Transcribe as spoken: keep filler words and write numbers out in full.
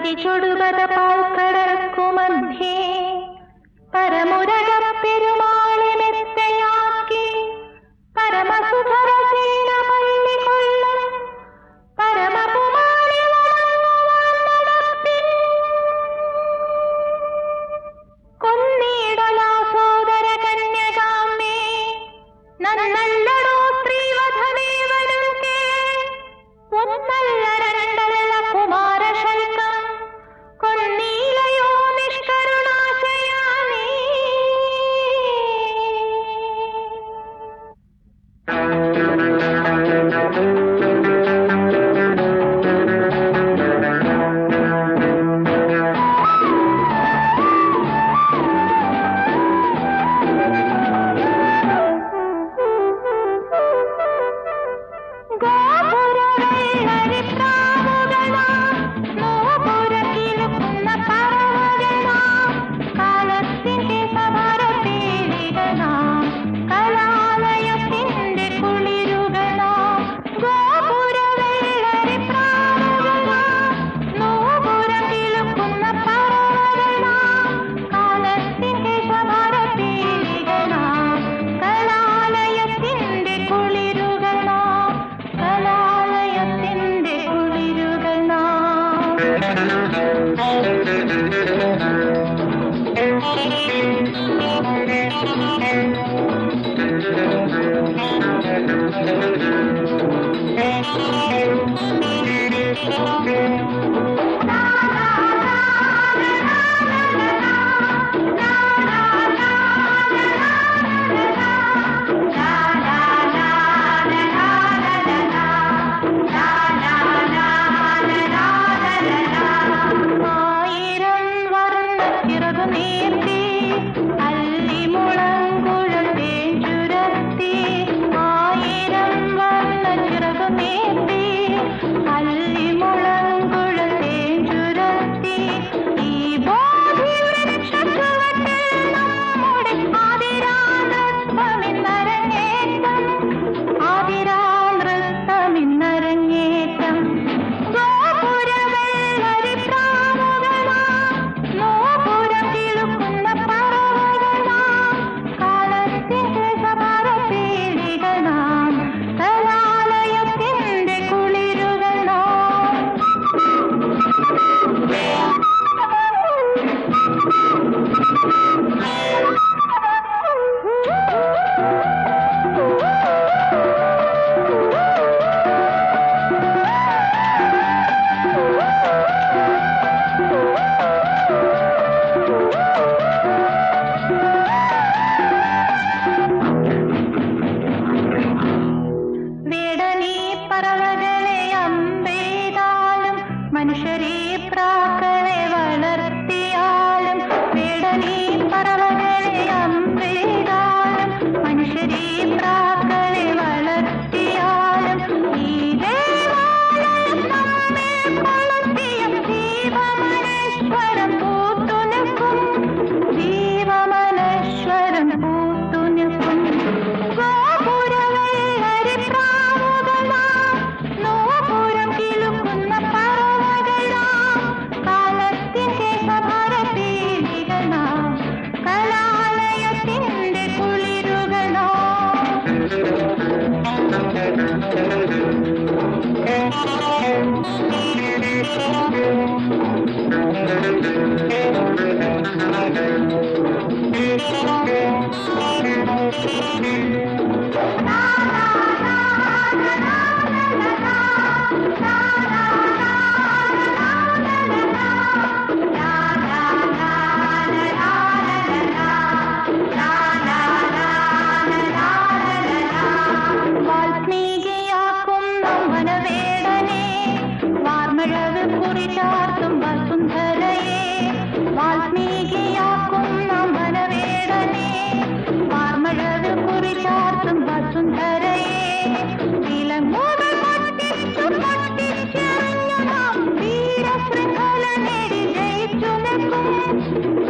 അതിചൊടുപത പാൽക്കടൽക്കുമധ്യേ പരമുരക പെരുമാളെ മെത്തയാക്കി പരമസുധരസീന പള്ളി കൊള്ളും പരമകുമാരി നടപ്പിൻ കൊന്നീടലാ സോദര കന്യകാമ്മേ നന്നല്ലടോ സ്ത്രീവധമേവനും കേ ഒന്നല്ല രണ്ടല്ല കുമാരശൽക്കം കൊന്നീലയോ നിഷ്കരുണാശയാനീ. മനുഷ്യരെ പ്രാക്കളെ വളർത്തിയാലും വേടനീ പറവകളെ അമ്പെയ്താലും മനുഷ്യരെ പ്രാക്കളെ വളർത്തിയാലും ഈ ദേവാലയം നമ്മെ കൊളുത്തിയ ജീവമനേശ്വരം പൂത്തുനിൽക്കും ജീവമനേശ്വരം പൂത്തുനിൽക്കും. ഗോപുരവെള്ളരി പ്രാവുകളാ നോപുരം കിലുക്കുന്ന കലാലയത്തിന്റെ കുളിരുകളോ. വാർമഴവ് കുറിചാർത്തും വസുന്ധരയെ വാൽമീകിയാക്കും നാം വനവേടനെ വാർമഴവ് കുറിചാർത്തും വസുന്ധരയെ വിലങ്ങുകൾ പൊട്ടിച്ചു പൊട്ടിച്ചെറിഞ്ഞു നാം വീരശൃംഖല നേടി ജയിച്ചു നിൽക്കും